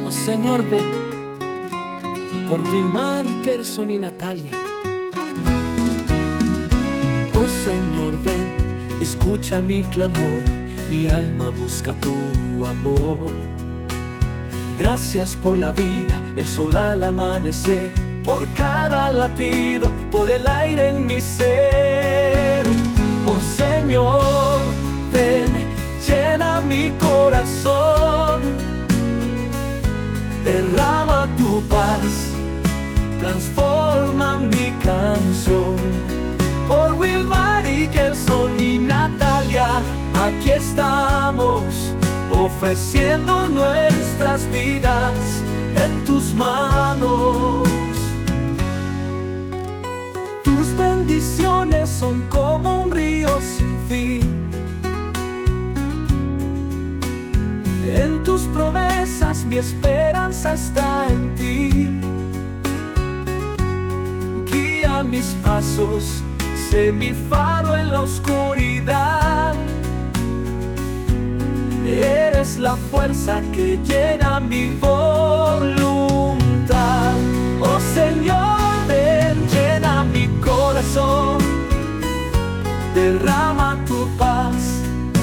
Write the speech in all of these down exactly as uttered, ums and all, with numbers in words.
Oh Señor, ven por Wilmar, Gerson y Natalia. Oh Señor, ven, escucha mi clamor, mi alma busca tu amor. Gracias por la vida, el sol al amanecer, por cada latido, por el aire en mi ser. Oh Señor, ven, llena mi corazón, derrama tu paz, transforma mi canción. Por Wilmar y Gerson y Natalia, aquí estamos, ofreciendo nuestras vidas en tus manos. Tus bendiciones son como un río sin fin. En tus promesas mi esperanza está en ti. Guía mis pasos, sé mi faro en la oscuridad. Eres la fuerza que llena mi voluntad. Oh Señor, ven, llena mi corazón, derrama tu paz,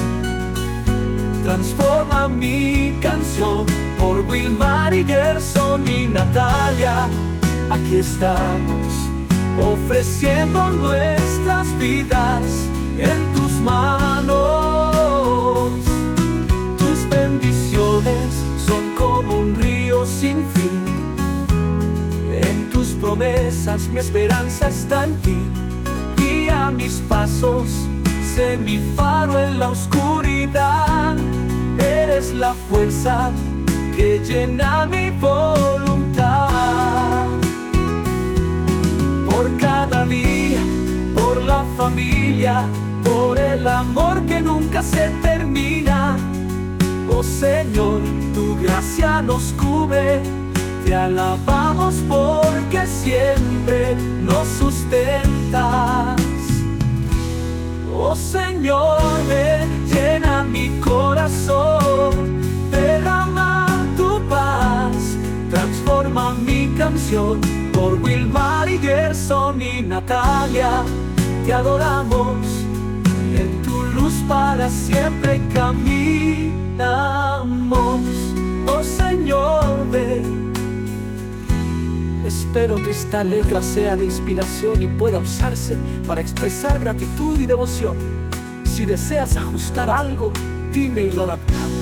transforma mi canción. Por Wilmar y Gerson y Natalia, aquí estamos, ofreciendo nuestras vidas en tus manos. Tus bendiciones son como un río sin fin. En tus promesas mi esperanza está en ti. Guía mis pasos, sé mi faro en la oscuridad. Eres la fuerza que llena mi voluntad. Por cada día, por la familia, por el amor que nunca se termina. Oh Señor, tu gracia nos cubre. Te alabamos porque siempre nos sustentas. Oh Señor, ven, llena mi corazón, derrama tu paz, transforma mi canción. Por Wilmar y Gerson y Natalia, te adoramos, en tu luz para siempre caminamos. Oh Señor, ven. Espero que esta letra sea de inspiración y pueda usarse para expresar gratitud y devoción. Si deseas ajustar algo, dime y lo adaptamos.